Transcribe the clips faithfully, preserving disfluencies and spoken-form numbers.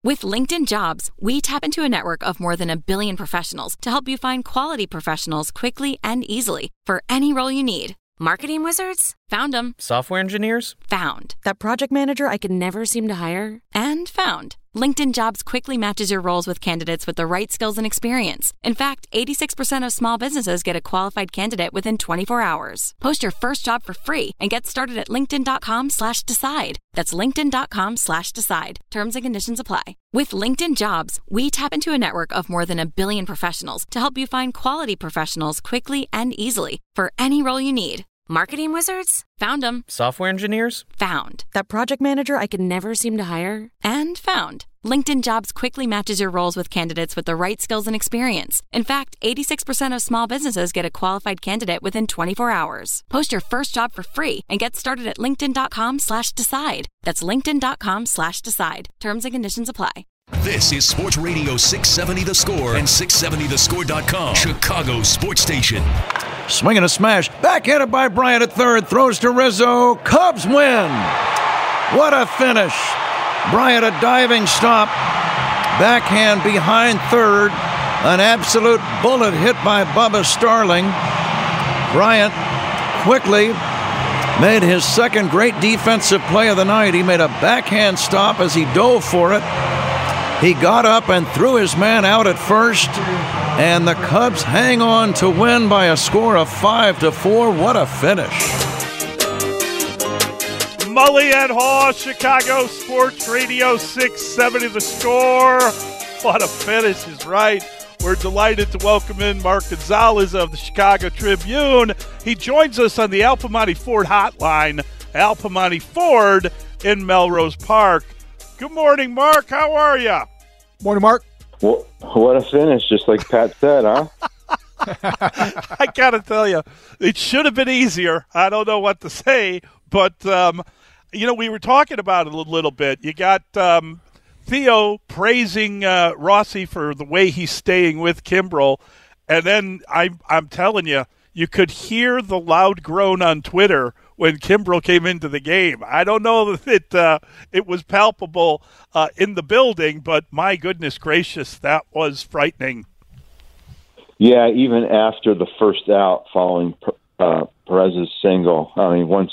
With LinkedIn Jobs, we tap into a network of more than a billion professionals to help you find quality professionals quickly and easily for any role you need. Marketing wizards? Found them. Software engineers? Found. That project manager I could never seem to hire? And found. LinkedIn Jobs quickly matches your roles with candidates with the right skills and experience. In fact, eighty-six percent of small businesses get a qualified candidate within twenty-four hours. Post your first job for free and get started at linkedin.com slash decide. That's linkedin.com slash decide. Terms and conditions apply. With LinkedIn Jobs, we tap into a network of more than a billion professionals to help you find quality professionals quickly and easily for any role you need. Marketing wizards? Found them. Software engineers? Found. That project manager I could never seem to hire? And found. LinkedIn Jobs quickly matches your roles with candidates with the right skills and experience. In fact, eighty-six percent of small businesses get a qualified candidate within twenty-four hours. Post your first job for free and get started at linkedin.com slash decide. That's linkedin.com slash decide. Terms and conditions apply. This is Sports Radio six seventy The Score and six seventy the score dot com, Chicago's sports station. Swinging a smash. Backhanded by Bryant at third. Throws to Rizzo. Cubs win. What a finish. Bryant a diving stop. Backhand behind third. An absolute bullet hit by Bubba Starling. Bryant quickly made his second great defensive play of the night. He made a backhand stop as he dove for it. He got up and threw his man out at first, and the Cubs hang on to win by a score of five to four. What a finish! Mully and Haw, Chicago Sports Radio six seventy The Score. What a finish is right. We're delighted to welcome in Mark Gonzalez of the Chicago Tribune. He joins us on the Al Piemonte Ford hotline. Al Piemonte Ford in Melrose Park. Good morning, Mark. How are you? Morning, Mark. Well, what a finish, just like Pat said, huh? I got to tell you, it should have been easier. I don't know what to say, but, um, you know, we were talking about it a little bit. You got um, Theo praising uh, Rossi for the way he's staying with Kimbrel, and then I, I'm telling you, you could hear the loud groan on Twitter when Kimbrel came into the game. I don't know if it, uh, it was palpable uh, in the building, but my goodness gracious, that was frightening. Yeah, even after the first out following uh, Perez's single, I mean, once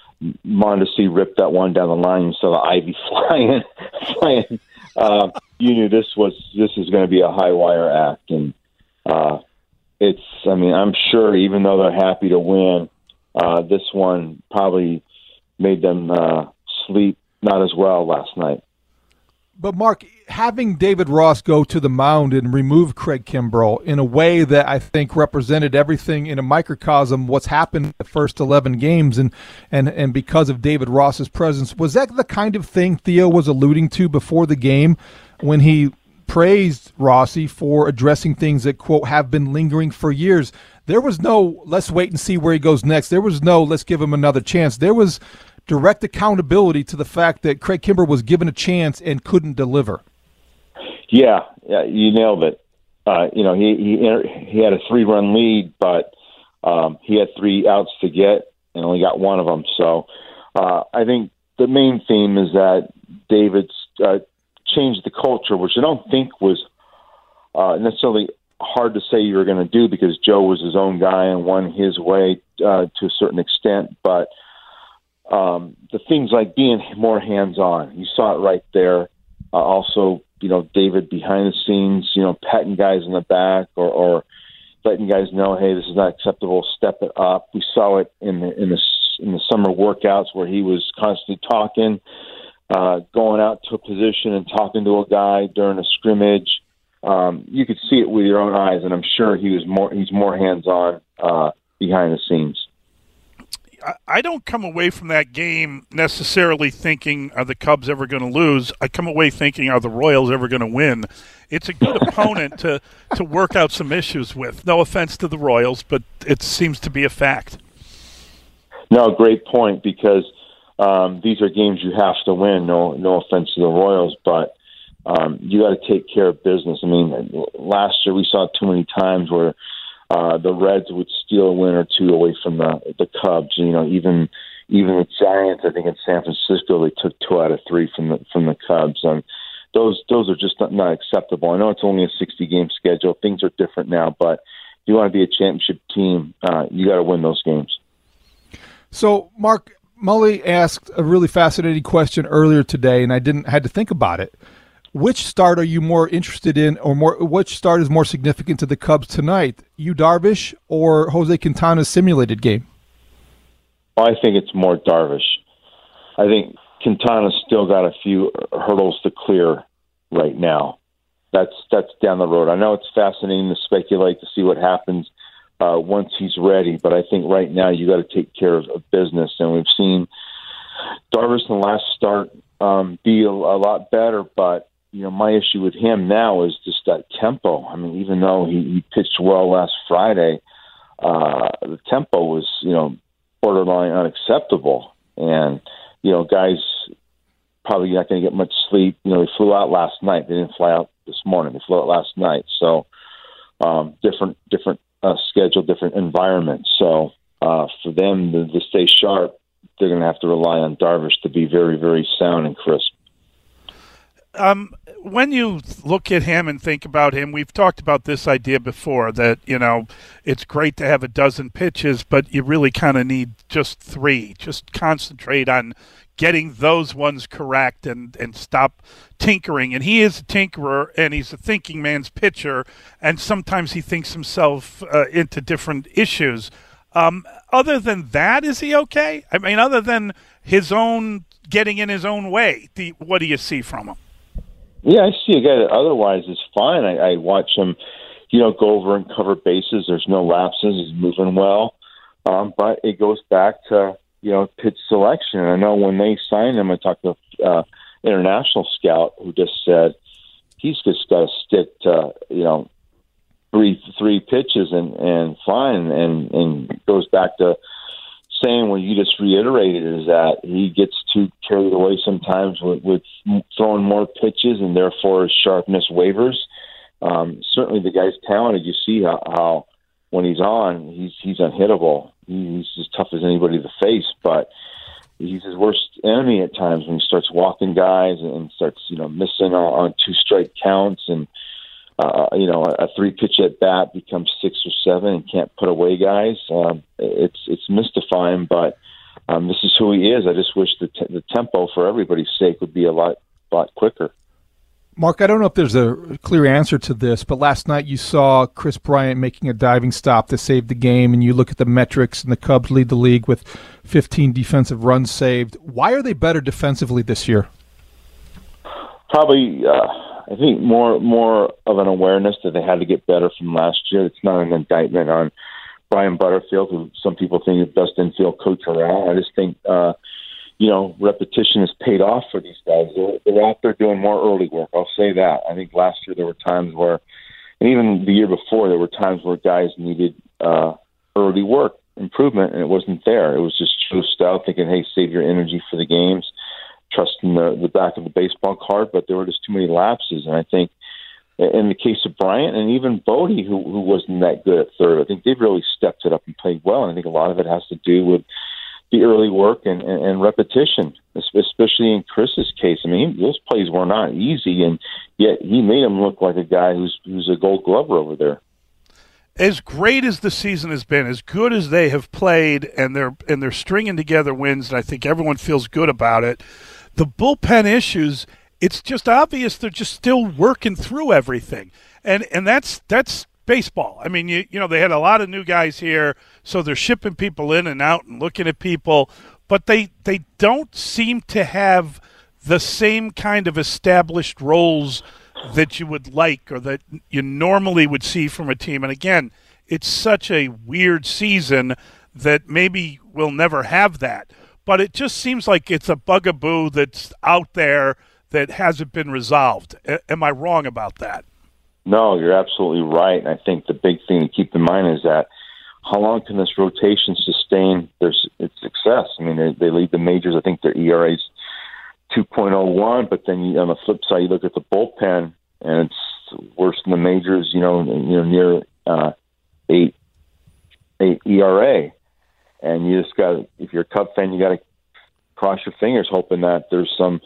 Mondesi ripped that one down the line, you saw the Ivy flying, flying. Uh, you knew this was this is going to be a high wire act, and uh, it's. I mean, I'm sure even though they're happy to win, Uh, this one probably made them uh, sleep not as well last night. But, Mark, having David Ross go to the mound and remove Craig Kimbrel in a way that I think represented everything in a microcosm, what's happened in the first eleven games, and, and, and because of David Ross's presence, was that the kind of thing Theo was alluding to before the game when he praised Rossi for addressing things that, quote, have been lingering for years? There was no, let's wait and see where he goes next. There was no, let's give him another chance. There was direct accountability to the fact that Craig Kimbrel was given a chance and couldn't deliver. Yeah, yeah, you nailed it. Uh, you know, he he he had a three-run lead, but um, he had three outs to get and only got one of them. So uh, I think the main theme is that David's uh, changed the culture, which I don't think was uh, necessarily hard to say you were going to do because Joe was his own guy and won his way uh, to a certain extent. But um, the things like being more hands-on, you saw it right there. Uh, also, you know, David behind the scenes, you know, patting guys in the back or, or letting guys know, hey, this is not acceptable. Step it up. We saw it in the in the in the summer workouts where he was constantly talking, uh, going out to a position and talking to a guy during a scrimmage. Um, you could see it with your own eyes, and I'm sure he was more. He's more hands-on uh, behind the scenes. I don't come away from that game necessarily thinking, are the Cubs ever going to lose? I come away thinking, are the Royals ever going to win? It's a good opponent to, to work out some issues with. No offense to the Royals, but it seems to be a fact. No, great point, because um, these are games you have to win. No, no offense to the Royals, but um, you got to take care of business. I mean, last year we saw too many times where Uh, the Reds would steal a win or two away from the the Cubs. You know, even even the Giants, I think in San Francisco, they took two out of three from the from the Cubs. And those those are just not, not acceptable. I know it's only a sixty-game schedule. Things are different now, but if you want to be a championship team, uh, you got to win those games. So, Mark, Mully asked a really fascinating question earlier today, and I didn't had to think about it. Which start are you more interested in, or more? Which start is more significant to the Cubs tonight? Yu Darvish or Jose Quintana's simulated game? Well, I think it's more Darvish. I think Quintana's still got a few hurdles to clear right now. That's that's down the road. I know it's fascinating to speculate to see what happens uh, once he's ready, but I think right now you got to take care of, of business. And we've seen Darvish in the last start um, be a, a lot better, but you know, my issue with him now is just that tempo. I mean, even though he, he pitched well last Friday, uh, the tempo was, you know, borderline unacceptable. And, you know, guys probably not going to get much sleep. You know, they flew out last night. They didn't fly out this morning. They flew out last night. So um, different, different uh, schedule, different environment. So uh, for them to, to stay sharp, they're going to have to rely on Darvish to be very, very sound and crisp. Um, when you look at him and think about him, we've talked about this idea before that, you know, it's great to have a dozen pitches, but you really kind of need just three. Just concentrate on getting those ones correct and, and stop tinkering. And he is a tinkerer, and he's a thinking man's pitcher, and sometimes he thinks himself uh, into different issues. Um, other than that, is he okay? I mean, other than his own getting in his own way, the, what do you see from him? Yeah, I see a guy that otherwise is fine. I, I watch him, you know, go over and cover bases. There's no lapses. He's moving well. Um, but it goes back to, you know, pitch selection. I know when they signed him, I talked to an uh, international scout who just said he's just got to stick to, you know, three three pitches and, and fine. And, and goes back to saying what you just reiterated is that he gets too carried away sometimes with, with throwing more pitches, and therefore his sharpness wavers. Um, certainly the guy's talented. You see how, how when he's on, he's he's unhittable. He's as tough as anybody to face, but he's his worst enemy at times when he starts walking guys and starts, you know, missing on, on two strike counts, and uh, you know, a three pitch at bat becomes six or seven and can't put away guys. Um, it's it's mystifying, but um, this is who he is. I just wish the t- the tempo for everybody's sake would be a lot lot quicker. Mark, I don't know if there's a clear answer to this, but last night you saw Kris Bryant making a diving stop to save the game, and you look at the metrics, and the Cubs lead the league with fifteen defensive runs saved. Why are they better defensively this year? Probably, uh, I think more more of an awareness that they had to get better from last year. It's not an indictment on Brian Butterfield, who some people think is the best infield coach around. I just think, uh, you know, repetition has paid off for these guys. They're, they're out there doing more early work. I'll say that. I think last year there were times where, and even the year before, there were times where guys needed uh, early work improvement, and it wasn't there. It was just juiced out, thinking, hey, save your energy for the games, trusting the, the back of the baseball card, but there were just too many lapses. And I think in the case of Bryant and even Bodie, who, who wasn't that good at third, I think they've really stepped it up and played well. And I think a lot of it has to do with the early work and, and, and repetition, especially in Chris's case. I mean, those plays were not easy, and yet he made him look like a guy who's who's a Gold Glover over there. As great as the season has been, as good as they have played, and they're and they're stringing together wins, and I think everyone feels good about it. The bullpen issues, it's just obvious they're just still working through everything, and and that's that's baseball. I mean, you you know, they had a lot of new guys here, so they're shipping people in and out and looking at people, but they they don't seem to have the same kind of established roles that you would like or that you normally would see from a team. And again, it's such a weird season that maybe we'll never have that. But it just seems like it's a bugaboo that's out there that hasn't been resolved. A- am I wrong about that? No, you're absolutely right. I think the big thing to keep in mind is that how long can this rotation sustain their its success? I mean, they, they lead the majors. I think their E R A's two point oh one, but then you, on the flip side, you look at the bullpen, and it's worse than the majors. You know, you know near uh, eight eight E R A, and you just got if you're a Cub fan, you got to cross your fingers, hoping that there's some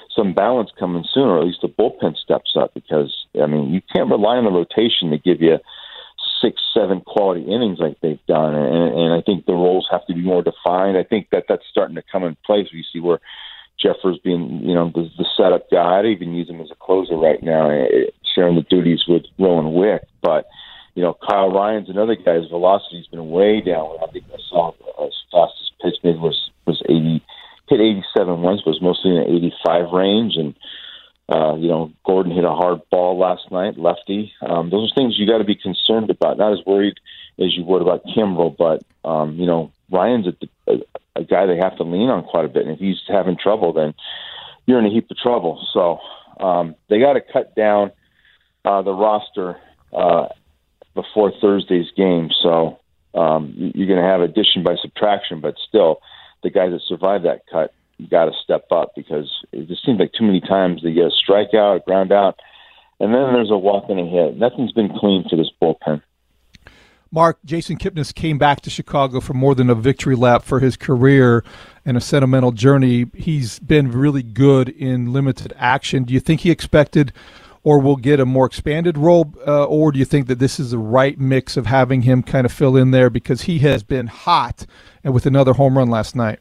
some balance coming sooner, or at least the bullpen steps up, because, I mean, you can't rely on the rotation to give you six, seven quality innings like they've done, and, and I think the roles have to be more defined. I think that that's starting to come in place. We see where Jeffers being, you know, the, the setup guy. I'd even use him as a closer right now, sharing the duties with Rowan Wick. But, you know, Kyle Ryan's another guy. His velocity's been way down. I think I saw his fastest pitch maybe was was eighty, hit eighty-seven once, but was mostly in the eighty-five range. And uh, you know, Gordon hit a hard ball last night, lefty. Um, those are things you got to be concerned about. Not as worried as you would about Kimbrel, but um, you know, Ryan's a, a, a guy they have to lean on quite a bit. And if he's having trouble, then you're in a heap of trouble. So um, they got to cut down uh, the roster uh, before Thursday's game. So um, you're going to have addition by subtraction, but still, the guys that survive that cut, you got to step up, because it just seems like too many times they get a strikeout, a ground out, and then there's a walk and a hit. Nothing's been clean for this bullpen. Mark, Jason Kipnis came back to Chicago for more than a victory lap for his career and a sentimental journey. He's been really good in limited action. Do you think he expected or will get a more expanded role, uh, or do you think that this is the right mix of having him kind of fill in there, because he has been hot and with another home run last night?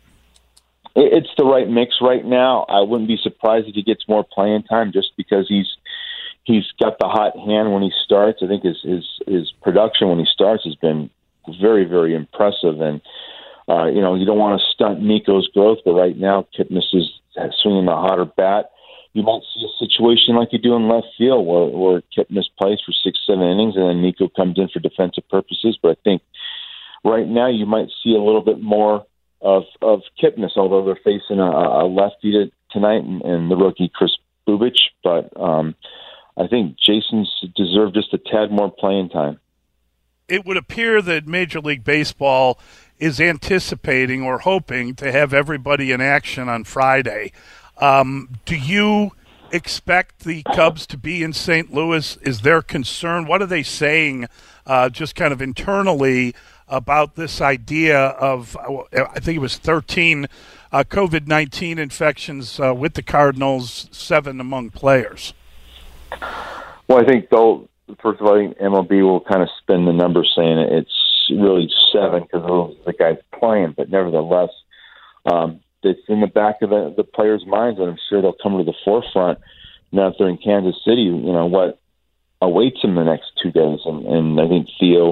It's the right mix right now. I wouldn't be surprised if he gets more playing time, just because he's he's got the hot hand when he starts. I think his his, his production when he starts has been very, very impressive. And, uh, you know, you don't want to stunt Nico's growth, but right now Kipnis is swinging the hotter bat. You might see a situation like you do in left field where, where Kipnis plays for six, seven innings, and then Nico comes in for defensive purposes. But I think right now you might see a little bit more of of Kipnis, although they're facing a, a lefty tonight and, and the rookie Chris Bubich. But um, I think Jason's deserved just a tad more playing time. It would appear that Major League Baseball is anticipating or hoping to have everybody in action on Friday. Um, do you expect the Cubs to be in Saint Louis? Is there concern? What are they saying uh, just kind of internally about this idea of, I think it was thirteen uh, COVID nineteen infections uh, with the Cardinals, seven among players? Well, I think, though, first of all, I think M L B will kind of spin the number saying it's really seven because of the guys playing, but nevertheless, um, it's in the back of the, the players' minds, and I'm sure they'll come to the forefront now that they're in Kansas City, you know, what awaits them the next two days. And, and I think Theo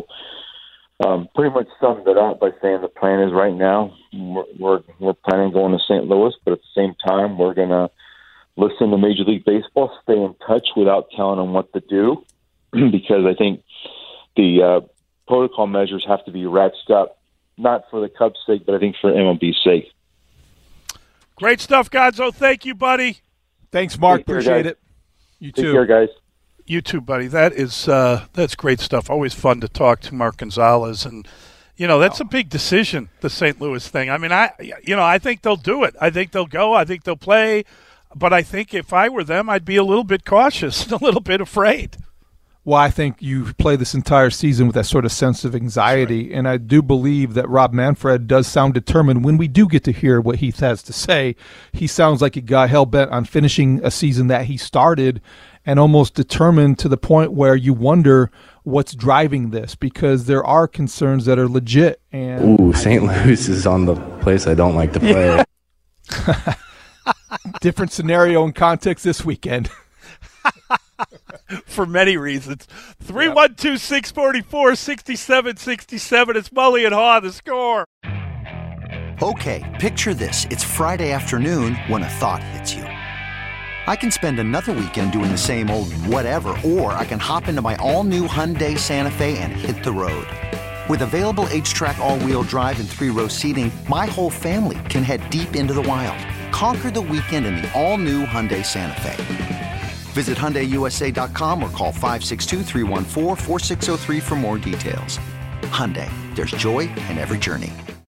um, pretty much summed it up by saying the plan is right now we're, we're, we're planning on going to Saint Louis, but at the same time we're going to listen to Major League Baseball, stay in touch without telling them what to do, because I think the uh, protocol measures have to be ratcheted up, not for the Cubs' sake, but I think for M L B's sake. Great stuff, Gonzo. Thank you, buddy. Thanks, Mark. Care, Appreciate guys. it. You Take too. care, guys. You too, buddy. That is uh, that's great stuff. Always fun to talk to Mark Gonzalez, and you know that's a big decision, the Saint Louis thing. I mean, I you know I think they'll do it. I think they'll go. I think they'll play. But I think if I were them, I'd be a little bit cautious, a little bit afraid. Well, I think you play this entire season with that sort of sense of anxiety, right. And I do believe that Rob Manfred does sound determined. When we do get to hear what Heath has to say, he sounds like a guy hell-bent on finishing a season that he started and almost determined to the point where you wonder what's driving this, because there are concerns that are legit. And Ooh, Saint Louis is on the place I don't like to play. Yeah. Different scenario and context this weekend. For many reasons. three one two, six four four, six seven six seven. It's Mully and Haw, the score. Okay, picture this. It's Friday afternoon when a thought hits you. I can spend another weekend doing the same old whatever, or I can hop into my all-new Hyundai Santa Fe and hit the road. With available H-Track all-wheel drive and three-row seating, my whole family can head deep into the wild. Conquer the weekend in the all-new Hyundai Santa Fe. Visit Hyundai U S A dot com or call five six two, three one four, four six zero three for more details. Hyundai, there's joy in every journey.